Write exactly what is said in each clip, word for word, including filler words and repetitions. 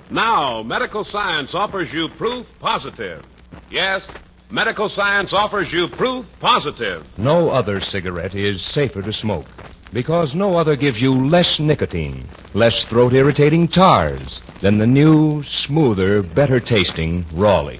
Now, medical science offers you proof positive. Yes, medical science offers you proof positive. No other cigarette is safer to smoke because no other gives you less nicotine, less throat-irritating tars than the new, smoother, better-tasting Raleigh.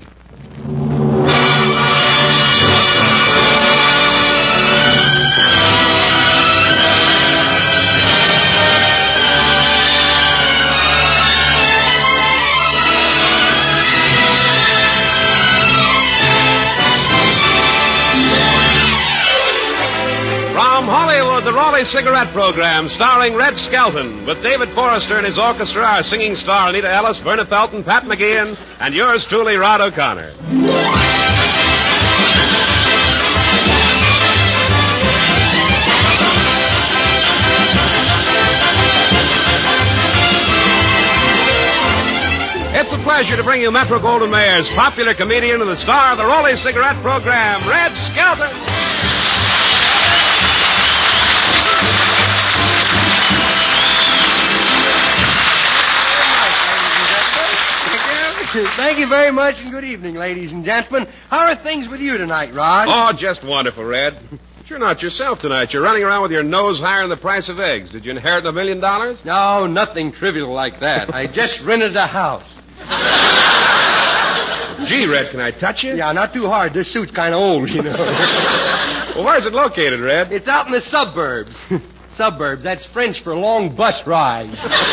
The Raleigh Cigarette Program, starring Red Skelton, with David Forrester and his orchestra, our singing star Anita Ellis, Verna Felton, Pat McGeehan, and yours truly, Rod O'Connor. It's a pleasure to bring you Metro-Goldwyn-Mayer's popular comedian and the star of the Raleigh Cigarette Program, Red Skelton. Thank you very much, and good evening, ladies and gentlemen. How are things with you tonight, Rod? Oh, just wonderful, Red. But you're not yourself tonight. You're running around with your nose higher than the price of eggs. Did you inherit a million dollars? No, nothing trivial like that. I just rented a house. Gee, Red, can I touch you? Yeah, not too hard. This suit's kind of old, you know. Well, where's it located, Red? It's out in the suburbs. Suburbs, that's French for long bus ride.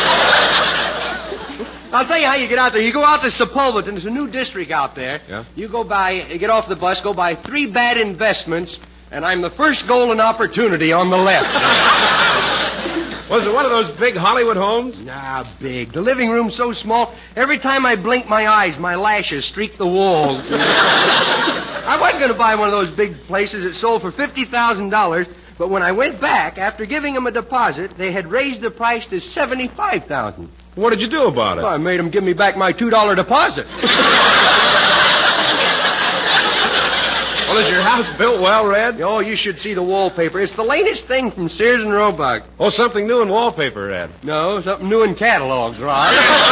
I'll tell you how you get out there. You go out to Sepulveda. There's a new district out there. Yeah? You go by, get off the bus, go by three bad investments, and I'm the first golden opportunity on the left. Was it one of those big Hollywood homes? Nah, big. The living room's so small, every time I blink my eyes, my lashes streak the walls. I was going to buy one of those big places that sold for fifty thousand dollars, but when I went back, after giving them a deposit, they had raised the price to seventy-five thousand dollars. What did you do about it? Well, I made them give me back my two dollar deposit. Well, is your house built well, Red? Oh, you should see the wallpaper. It's the latest thing from Sears and Roebuck. Oh, something new in wallpaper, Red. No, something new in catalogs, Rod.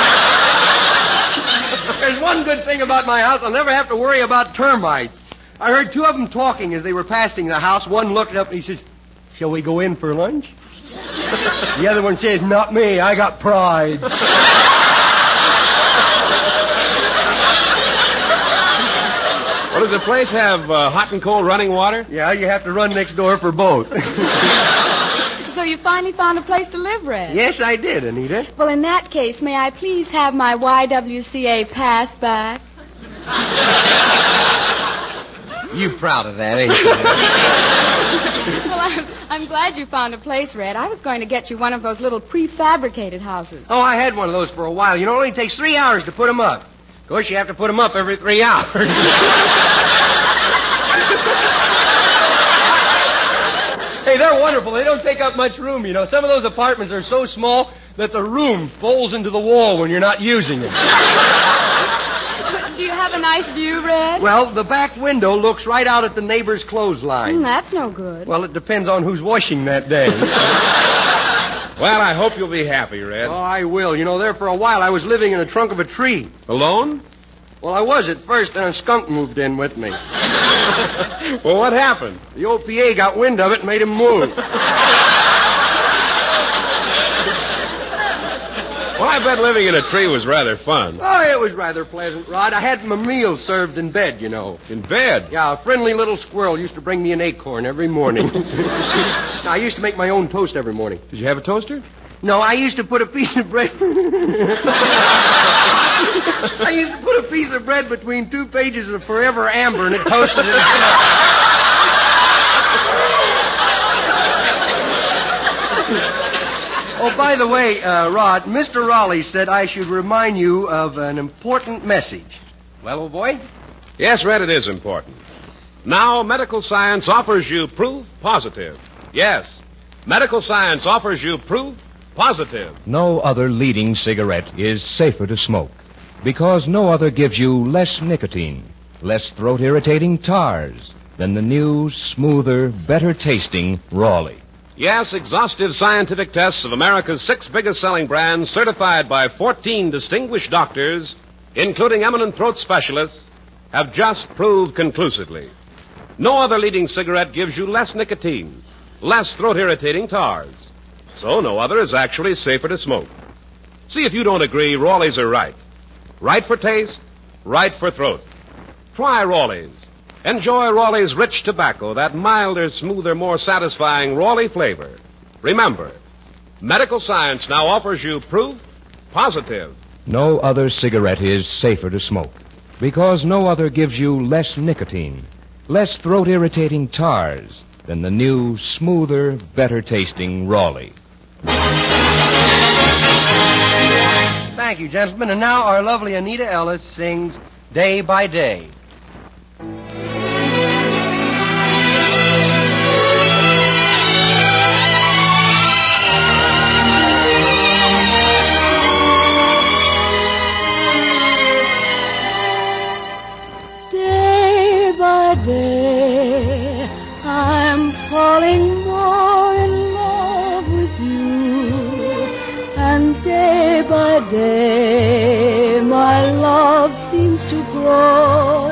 There's one good thing about my house. I'll never have to worry about termites. I heard two of them talking as they were passing the house. One looked up and he says, "Shall we go in for lunch?" The other one says, "Not me. I got pride." Well, does the place have uh, hot and cold running water? Yeah, you have to run next door for both. So you finally found a place to live, Red? Yes, I did, Anita. Well, in that case, may I please have my Y W C A pass back? You proud of that, ain't you? Well, I'm, I'm glad you found a place, Red. I was going to get you one of those little prefabricated houses. Oh, I had one of those for a while. You know, it only takes three hours to put them up. Of course, you have to put them up every three hours. Hey, they're wonderful. They don't take up much room, you know. Some of those apartments are so small that the room folds into the wall when you're not using them. Do you have a nice view, Red? Well, the back window looks right out at the neighbor's clothesline. Mm, that's no good. Well, it depends on who's washing that day. Well, I hope you'll be happy, Red. Oh, I will. You know, there for a while I was living in the trunk of a tree. Alone? Well, I was at first, then a skunk moved in with me. Well, what happened? The O P A got wind of it and made him move. Well, I bet living in a tree was rather fun. Oh, it was rather pleasant, Rod. I had my meals served in bed, you know. In bed? Yeah, a friendly little squirrel used to bring me an acorn every morning. Now, I used to make my own toast every morning. Did you have a toaster? No, I used to put a piece of bread... I used to put a piece of bread between two pages of Forever Amber, and it toasted it. Oh, by the way, uh, Rod, Mister Raleigh said I should remind you of an important message. Well, old boy? Yes, Red, it is important. Now, medical science offers you proof positive. Yes, medical science offers you proof positive. No other leading cigarette is safer to smoke because no other gives you less nicotine, less throat-irritating tars than the new, smoother, better-tasting Raleigh. Yes, exhaustive scientific tests of America's six biggest selling brands, certified by fourteen distinguished doctors, including eminent throat specialists, have just proved conclusively no other leading cigarette gives you less nicotine, less throat-irritating tars. So no other is actually safer to smoke. See if you don't agree, Rawleys are right. Right for taste, right for throat. Try Rawleys. Enjoy Rawleigh's rich tobacco, that milder, smoother, more satisfying Rawley flavor. Remember, medical science now offers you proof positive. No other cigarette is safer to smoke because no other gives you less nicotine, less throat-irritating tars than the new, smoother, better-tasting Rawley. Thank you, gentlemen. And now our lovely Anita Ellis sings Day by Day. Day by day, I'm falling more in love with you. And day by day, my love seems to grow.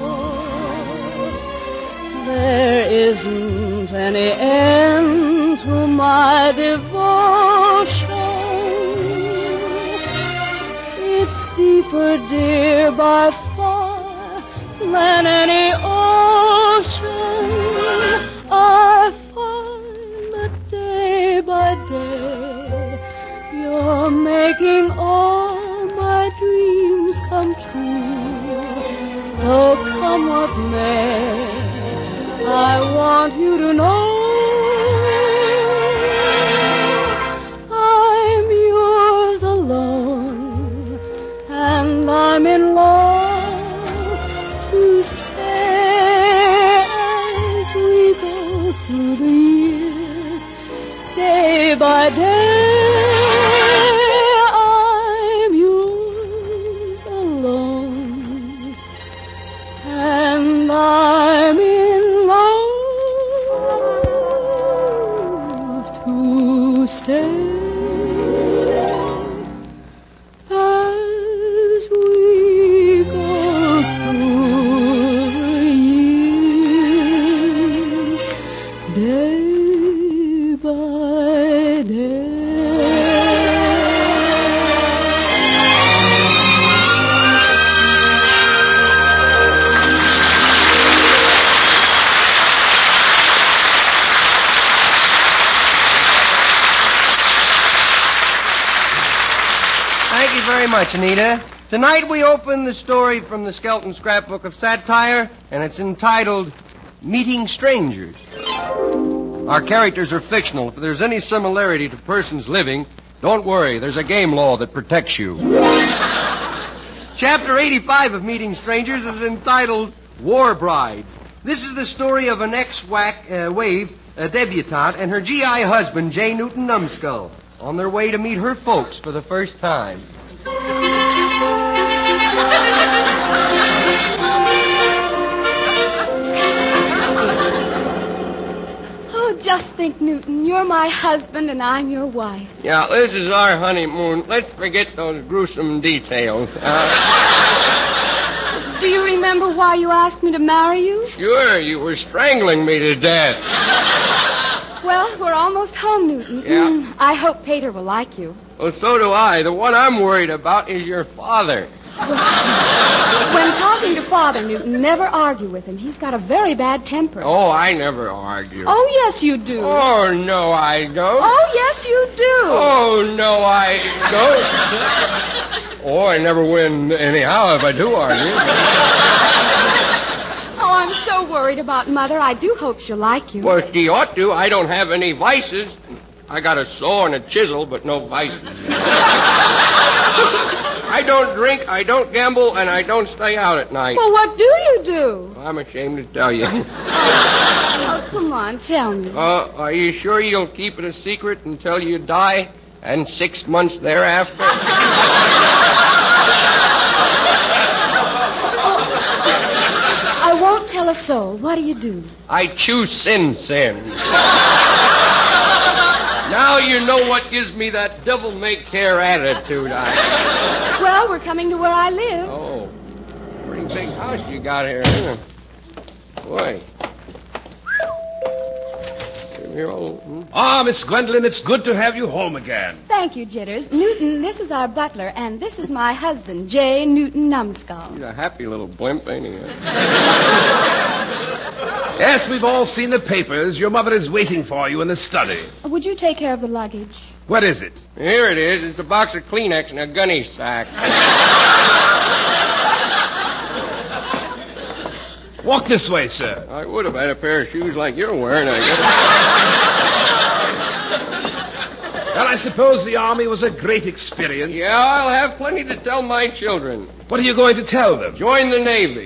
There isn't any end to my devotion. It's deeper, dear, by far than any ocean. I find that day by day you're making all my dreams come true. So come what may, I want you to know I'm yours alone, and I'm in love to stay as we go through the years. Day by day, I'm yours alone, and I'm in love to stay. Very much, Anita. Tonight we open the story from the Skelton Scrapbook of Satire, and it's entitled Meeting Strangers. Our characters are fictional. If there's any similarity to persons living, don't worry, there's a game law that protects you. Chapter eighty-five of Meeting Strangers is entitled War Brides. This is the story of an ex-wave uh, debutante and her G I husband, J. Newton Numbskull, on their way to meet her folks for the first time. Oh, just think, Newton, you're my husband and I'm your wife. Yeah, this is our honeymoon. Let's forget those gruesome details. Uh... Do you remember why you asked me to marry you? Sure, you were strangling me to death. Well, we're almost home, Newton. Yeah. Mm, I hope Pater will like you. Well, so do I. The one I'm worried about is your father. When talking to Father, Newton, never argue with him. He's got a very bad temper. Oh, I never argue. Oh, yes, you do. Oh, no, I don't. Oh, yes, you do. Oh, no, I don't. Oh, I never win anyhow if I do argue. Oh, I'm so worried about Mother. I do hope she'll like you. Well, she ought to. I don't have any vices. I got a saw and a chisel, but no vices. I don't drink, I don't gamble, and I don't stay out at night. Well, what do you do? I'm ashamed to tell you. Oh, come on, tell me. Uh, are you sure you'll keep it a secret until you die and six months thereafter? I won't tell a soul. What do you do? I chew sin sins. Now you know what gives me that devil-may-care attitude. I... Well, we're coming to where I live. Oh, pretty big house you got here, isn't it? Boy. Here, old, hmm? Ah, Miss Gwendolyn, it's good to have you home again. Thank you, Jitters. Newton, this is our butler, and this is my husband, J. Newton Numbskull. He's a happy little blimp, ain't he? Yes, we've all seen the papers. Your mother is waiting for you in the study. Would you take care of the luggage? What is it? Here it is. It's a box of Kleenex and a gunny sack. Walk this way, sir. I would have had a pair of shoes like you're wearing, I guess. Well, I suppose the Army was a great experience. Yeah, I'll have plenty to tell my children. What are you going to tell them? Join the Navy.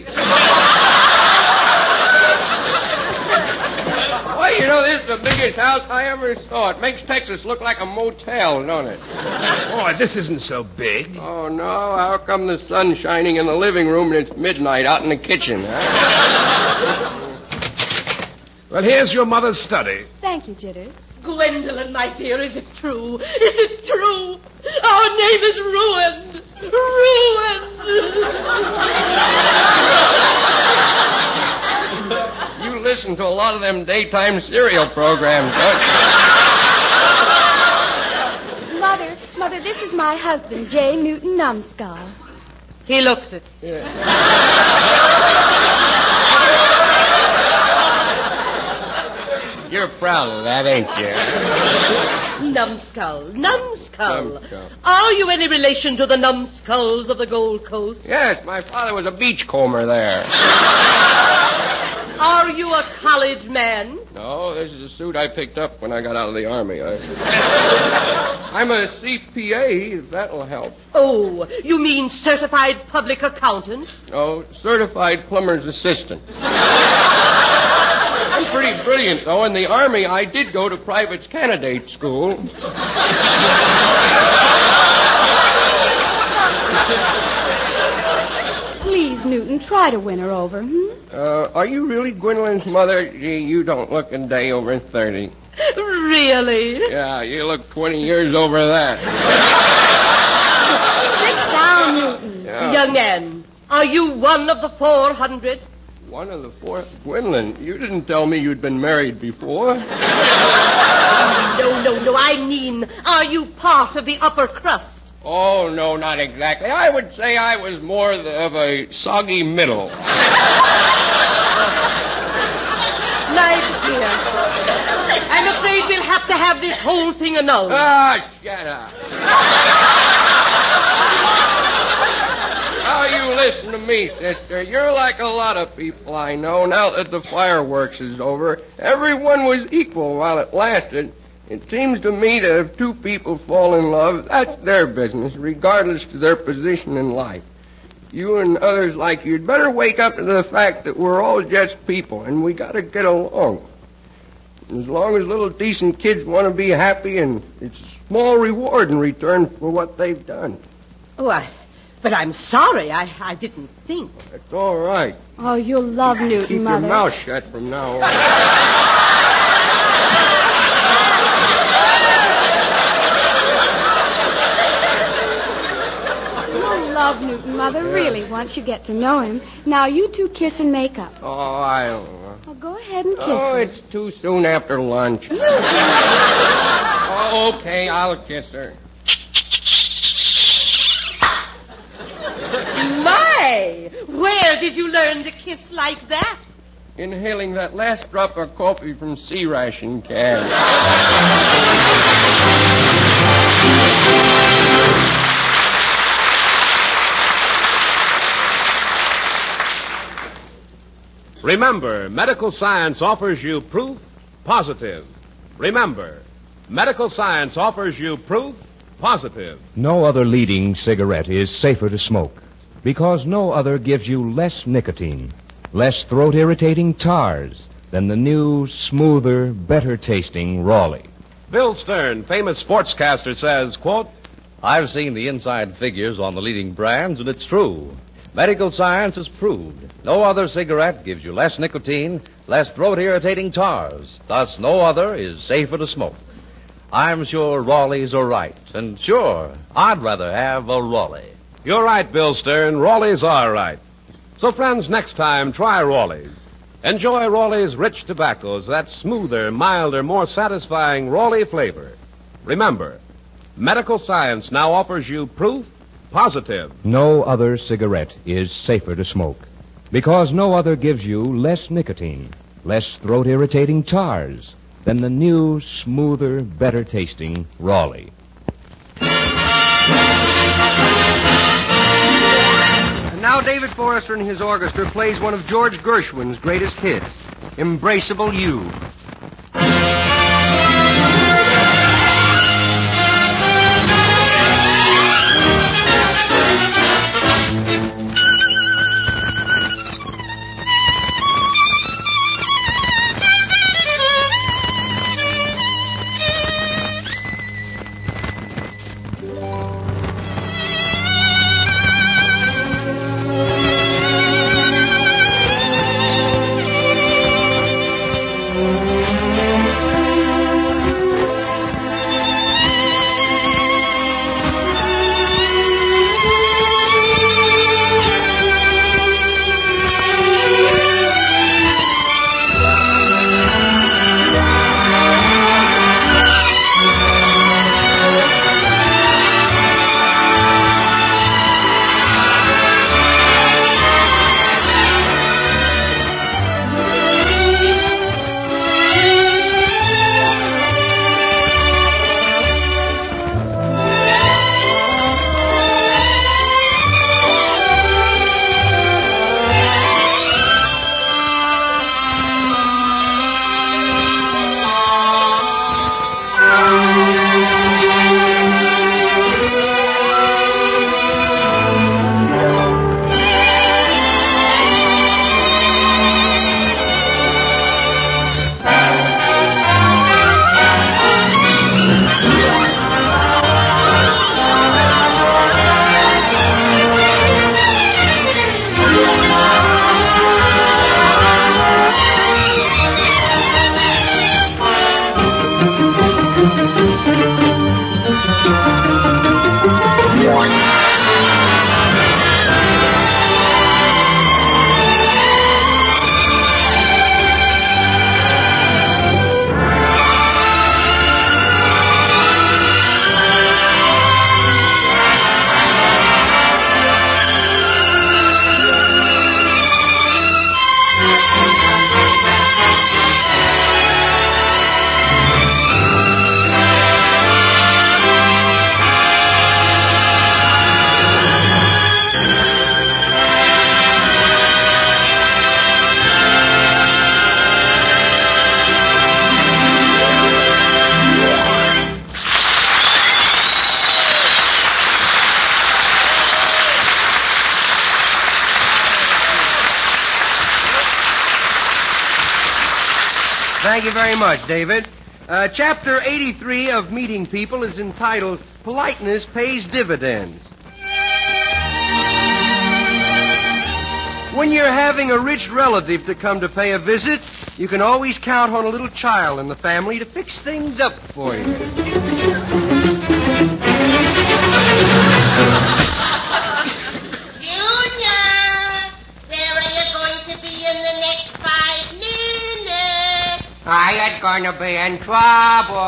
Well, you know, this is the biggest house I ever saw. It makes Texas look like a motel, don't it? Boy, this isn't so big. Oh, no. How come the sun's shining in the living room and it's midnight out in the kitchen, huh? Well, here's your mother's study. Thank you, Jitters. Gwendolyn, my dear, is it true? Is it true? Our name is ruined. Ruined. You listen to a lot of them daytime serial programs, don't you? Mother, Mother, this is my husband, J. Newton Numbskull. He looks it. Yeah. You're proud of that, ain't you? Numbskull, Numbskull. Numbskull. Are you any relation to the Numbskulls of the Gold Coast? Yes, my father was a beachcomber there. Are you a college man? No, this is a suit I picked up when I got out of the Army. I... I'm a C P A, if that'll help. Oh, you mean certified public accountant? No, certified plumber's assistant. I'm pretty brilliant, though. In the Army, I did go to private candidate school. Please, Newton, try to win her over, hmm? Uh, are you really Gwendolyn's mother? Gee, you don't look a day over thirty. Really? Yeah, you look twenty years over that. Sit down, Newton. Yeah. Young man, are you one of the four hundred? One of the four... Gwendolyn, you didn't tell me you'd been married before. No, no, no. I mean, are you part of the upper crust? Oh, no, not exactly. I would say I was more the, of a soggy middle. My dear, I'm afraid we'll have to have this whole thing annulled. Ah, shut up. Now you listen to me, sister. You're like a lot of people I know. Now that the fireworks is over, everyone was equal while it lasted. It seems to me that if two people fall in love, that's their business, regardless to their position in life. You and others like you'd better wake up to the fact that we're all just people, and we gotta get along. As long as little decent kids want to be happy, and it's a small reward in return for what they've done. Oh, I, but I'm sorry. I, I didn't think. That's all right. Oh, you'll love Newton, Keep Mother. your mouth shut from now on. Love Newton, Mother, Yeah. really, once you get to know him. Now, you two kiss and make up. Oh, I don't know. Well, go ahead and kiss Oh, her. it's too soon after lunch. Oh, okay, I'll kiss her. My! Where did you learn to kiss like that? Inhaling that last drop of coffee from sea ration can. Remember, medical science offers you proof positive. Remember, medical science offers you proof positive. No other leading cigarette is safer to smoke because no other gives you less nicotine, less throat-irritating tars than the new, smoother, better-tasting Raleigh. Bill Stern, famous sportscaster, says, quote, I've seen the inside figures on the leading brands, and it's true. Medical science has proved no other cigarette gives you less nicotine, less throat-irritating tars. Thus, no other is safer to smoke. I'm sure Raleigh's are right. And sure, I'd rather have a Raleigh. You're right, Bill Stern. Raleigh's are right. So, friends, next time, try Raleigh's. Enjoy Raleigh's rich tobaccos, that smoother, milder, more satisfying Raleigh flavor. Remember, medical science now offers you proof positive. No other cigarette is safer to smoke because no other gives you less nicotine, less throat-irritating tars than the new, smoother, better-tasting Raleigh. And now David Forrester and his orchestra plays one of George Gershwin's greatest hits, Embraceable You. Thank you very much, David. Uh, chapter eighty-three of Meeting People is entitled Politeness Pays Dividends. When you're having a rich relative to come to pay a visit, you can always count on a little child in the family to fix things up for you. I'm going to be in trouble.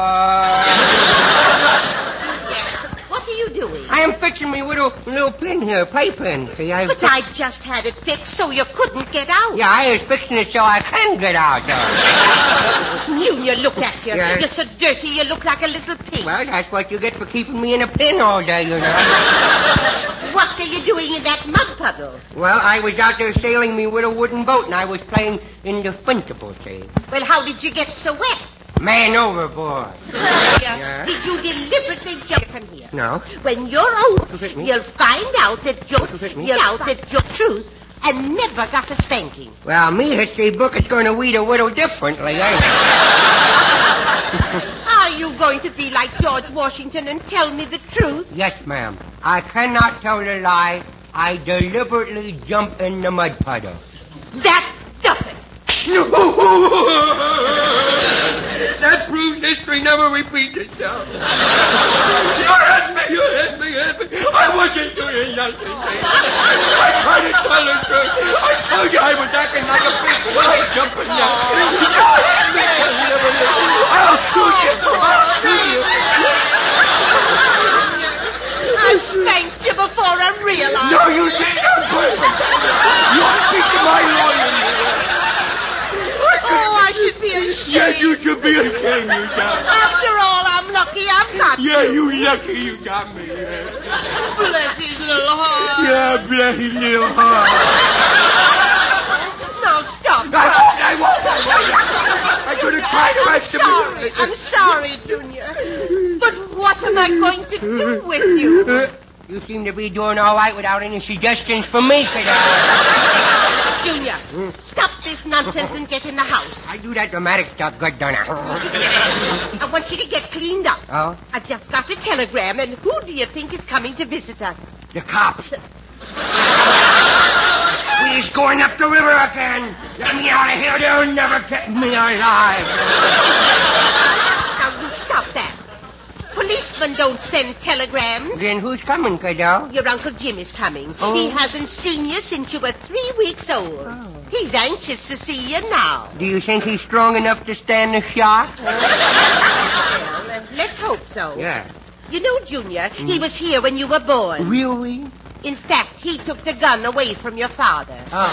What are you doing? I am fixing me little little pin here, playpen. See, I But I just had it fixed so you couldn't get out. Yeah, I was fixing it so I can get out. Though. Junior, look at you. Yeah. You're so dirty you look like a little pig. Well, that's what you get for keeping me in a pin all day, you know. What are you doing in that mud puddle? Well, I was out there sailing me with a wooden boat, and I was playing indefensible, see. Well, how did you get so wet? Man overboard. Yeah. Did you deliberately jump from here? No. When you're old, Look at me. you'll find out that you're, Look at me. you'll out that you're truth and never got a spanking. Well, me history book is going to read a little differently, ain't it? Are you going to be like George Washington and tell me the truth? Yes, ma'am. I cannot tell a lie. I deliberately jump in the mud puddle. That does it. That proves history never repeats itself. You hit me, you hit me, you hit me. I wasn't doing nothing. I tried to tell the truth. I told you I was acting like a big fly jumping down. You hit me. I'll shoot you. I'll shoot you. I spanked you before I realized. No, you didn't. I'm perfect. You'll speak to my lawyer. Oh, I should be ashamed. Yes, you should be ashamed, you got me. After all, I'm lucky I'm not. Yeah, you lucky you got me. Yeah, Bless his little heart. yeah bless his little heart. Now stop. I won't, I won't, I won't. I could have tried the I'm rest of sorry. me. I'm sorry, Junior. But what am I going to do with you? Uh, you seem to be doing all right without any suggestions for me, kiddo. Junior, stop this nonsense and get in the house. I do that dramatic stuff good, don't I? I want you to get cleaned up. Oh? I just got a telegram, and who do you think is coming to visit us? The cops. We's going up the river again. Let me out of here. They'll never get me alive. Now, you stop that. Policemen don't send telegrams. Then who's coming, kiddo? Your Uncle Jim is coming. Oh. He hasn't seen you since you were three weeks old. Oh. He's anxious to see you now. Do you think he's strong enough to stand the shock? Well, let's hope so. Yeah. You know, Junior, he was here when you were born. Really? In fact, he took the gun away from your father. Oh.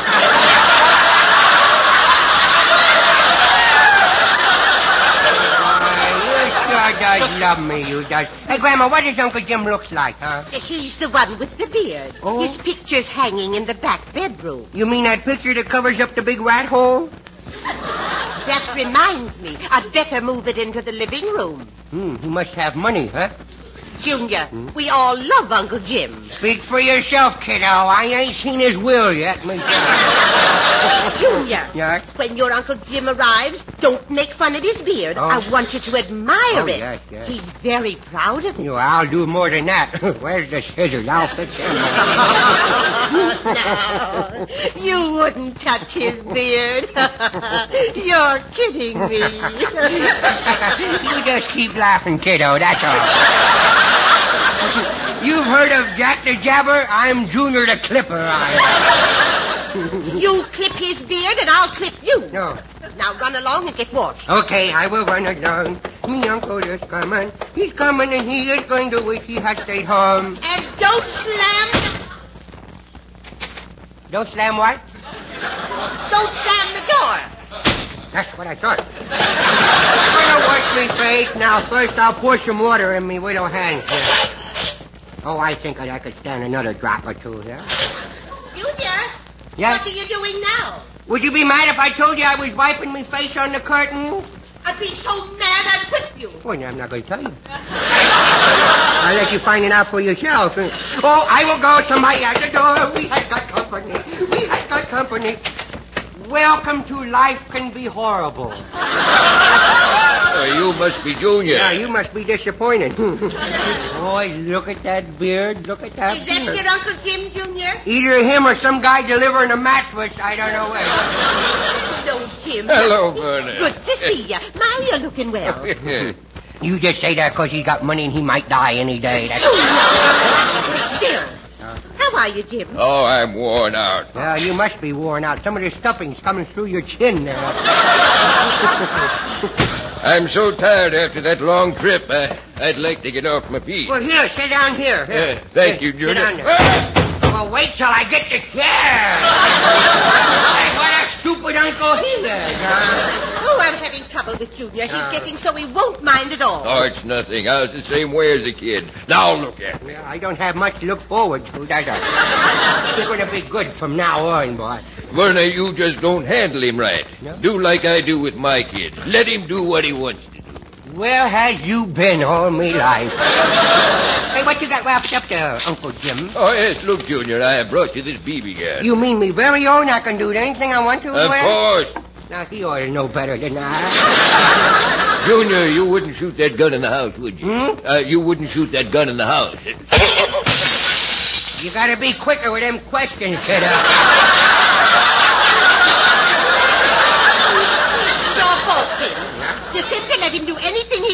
You does love me, you does. Hey, Grandma, what does Uncle Jim look like, huh? He's the one with the beard. Oh. His picture's hanging in the back bedroom. You mean that picture that covers up the big rat hole? That reminds me, I'd better move it into the living room. Hmm, he must have money, huh? Junior, we all love Uncle Jim. Speak for yourself, kiddo. I ain't seen his will yet, myself. Junior, Yes? when your Uncle Jim arrives, don't make fun of his beard. Oh. I want you to admire Oh, it. yes, yes. He's very proud of it. You know, I'll do more than that. Where's the scissors? I'll fix him. No, you wouldn't touch his beard. You're kidding me. You just keep laughing, kiddo. That's all. You've heard of Jack the Jabber? I'm Junior the Clipper. I You clip his beard and I'll clip you. No. Now run along and get washed. Okay, I will run along. Me uncle is coming. He's coming and he is going to wish he had stayed home. And don't slam, Don't slam what? don't slam the door. That's what I thought. I'm going to wash me face. Now, first I'll pour some water in me little hand here. Oh, I think I could stand another drop or two here. Junior, Yes? what are you doing now? Would you be mad if I told you I was wiping my face on the curtain? I'd be so mad I'd whip you. Well, I'm not going to tell you. I'll let you find it out for yourself. Oh, I will go to my other door. We have got company. We have got company. Welcome to Life Can Be Horrible. Uh, you must be Junior. Yeah, you must be disappointed. Boy, look at that beard. Look at that Is that beard. your Uncle Jim, Junior? Either him or some guy delivering a mattress. I don't know where. Hello, Jim. Hello, It's Vernon. good to see you. My, you're looking well. You just say that because he's got money and he might die any day. That's... Still. How are you, Jim? Oh, I'm worn out. Well, you must be worn out. Some of the stuffing's coming through your chin there. I'm so tired after that long trip, I, I'd like to get off my feet. Well, here, sit down here. here. Uh, thank Here, you, Junior. Sit down there. Well, wait till I get the chair. Hey, what a stupid uncle he is, huh? Oh, I'm having trouble with Junior. He's Uh. getting so he won't mind at all. Oh, it's nothing. I was the same way as a kid. Now look at me. Well, I don't have much to look forward to, does I? You're going to be good from now on, boy. Werner, you just don't handle him right. No? Do like I do with my kid. Let him do what he wants to do. Where has you been all me life? Hey, what you got wrapped up there, Uncle Jim? Oh, yes, look, Junior, I have brought you this B B gun. You mean me very own? I can do anything I want to? Of with it? course. Now, he ought to know better than I. Junior, you wouldn't shoot that gun in the house, would you? Hmm? Uh, you wouldn't shoot that gun in the house. You gotta be quicker with them questions, kiddo.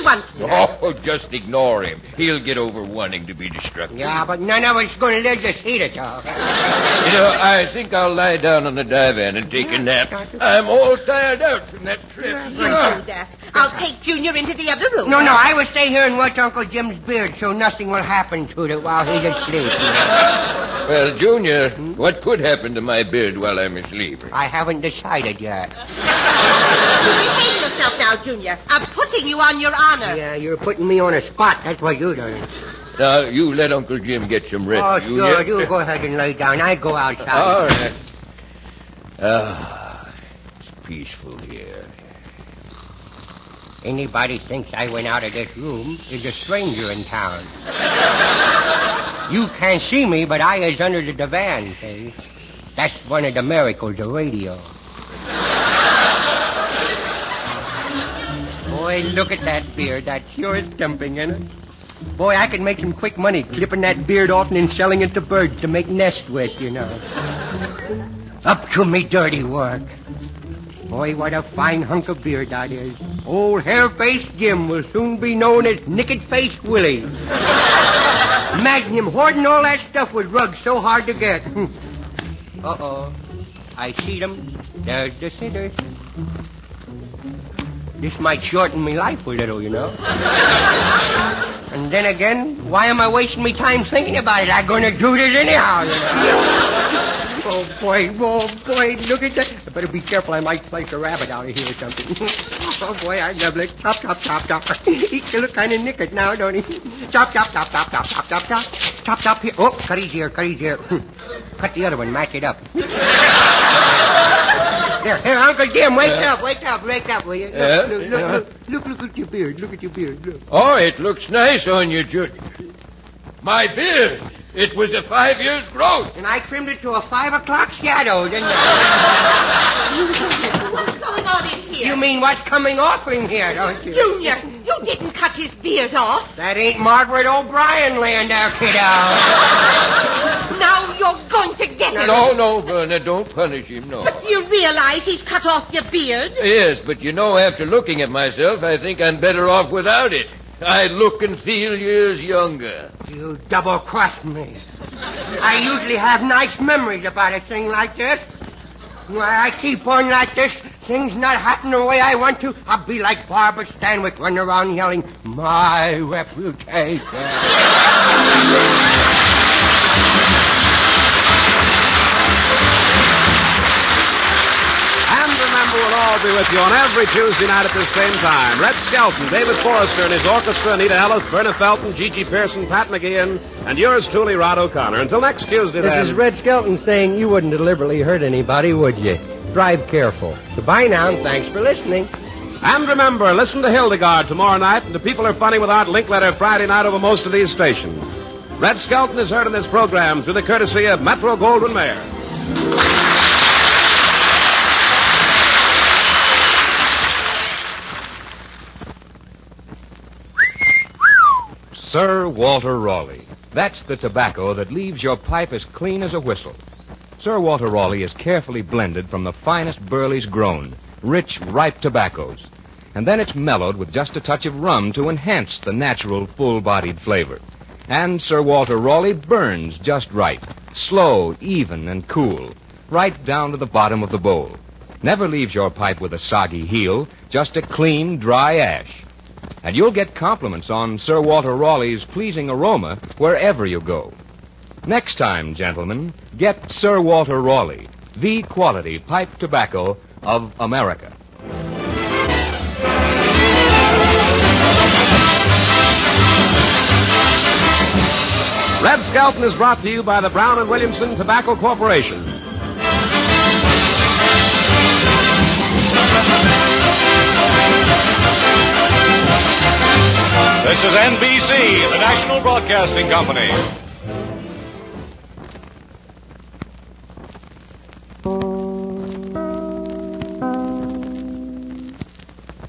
he wants to. Oh, just ignore him. He'll get over wanting to be destructive. Yeah, but none of us going to live to see it, all. You know, I think I'll lie down on the divan and take a nap. I'm all tired out from that trip. You do that. I'll take Junior into the other room. No, no, I will stay here and watch Uncle Jim's beard so nothing will happen to it while he's asleep. Well, Junior, what could happen to my beard while I'm asleep? I haven't decided yet. You behave yourself now, Junior. I'm putting you on your honor. Yeah, you're putting me on a spot. That's what you're doing. Now, you let Uncle Jim get some rest, Oh, Junior. sure. You go ahead and lay down. I go outside. All right. Ah, it's peaceful here. Anybody thinks I went out of this room is a stranger in town. You can't see me, but I is under the divan, see? That's one of the miracles of radio. Boy, look at that beard. That sure is dumping in it. Boy, I could make some quick money clipping that beard off and then selling it to birds to make nests with, you know. Up to me dirty work. Boy, what a fine hunk of beard that is. Old hair-faced Jim will soon be known as Naked-Faced Willie. Imagine him hoarding all that stuff with rugs so hard to get. Uh-oh. I see them. There's the scissors. This might shorten me life a little, you know. And then again, why am I wasting my time thinking about it? I'm going to do this anyhow, you know. Oh, boy, oh, boy, look at that. I better be careful. I might slice a rabbit out of here or something. Oh, boy, I love it. Chop, chop, chop, chop. He still look kind of knickered now, don't he? Chop, chop, chop, chop, chop, chop, chop, chop. Chop, chop here. Oh, cut his ear, cut his ear. Cut the other one, match it up. There, here, Uncle Jim, wake uh, up, wake up, wake up, will you? Look, uh, look, look, look, look, look at your beard, look at your beard, look. Oh, it looks nice on you, Junior. My beard. It was a five years growth. And I trimmed it to a five o'clock shadow, didn't I? What's going on in here? You mean what's coming off in here, don't you? Junior, you didn't cut his beard off. That ain't Margaret O'Brien laying there, kiddo. Now you're going to get him. No, no, Verna, don't punish him, no. But you realize he's cut off your beard? Yes, but you know, after looking at myself, I think I'm better off without it. I look and feel years younger. You double-crossed me. I usually have nice memories about a thing like this. When I keep on like this, things not happening the way I want to, I'll be like Barbara Stanwyck running around yelling, my reputation. We'll all be with you on every Tuesday night at the same time. Red Skelton, David Forrester and his orchestra, Anita Ellis, Verna Felton, Gigi Pearson, Pat McGeehan, and yours truly, Rod O'Connor. Until next Tuesday, This then. is Red Skelton saying you wouldn't deliberately hurt anybody, would you? Drive careful. Goodbye now, and thanks for listening. And remember, listen to Hildegard tomorrow night, and the People Are Funny with Art Linkletter Friday night over most of these stations. Red Skelton is heard in this program through the courtesy of Metro Goldwyn Mayer. Sir Walter Raleigh. That's the tobacco that leaves your pipe as clean as a whistle. Sir Walter Raleigh is carefully blended from the finest burleys grown, rich, ripe tobaccos. And then it's mellowed with just a touch of rum to enhance the natural, full-bodied flavor. And Sir Walter Raleigh burns just right, slow, even, and cool, right down to the bottom of the bowl. Never leaves your pipe with a soggy heel, just a clean, dry ash. And you'll get compliments on Sir Walter Raleigh's pleasing aroma wherever you go. Next time, gentlemen, get Sir Walter Raleigh, the quality pipe tobacco of America. Red Skelton is brought to you by the Brown and Williamson Tobacco Corporation. This is N B C, the National Broadcasting Company.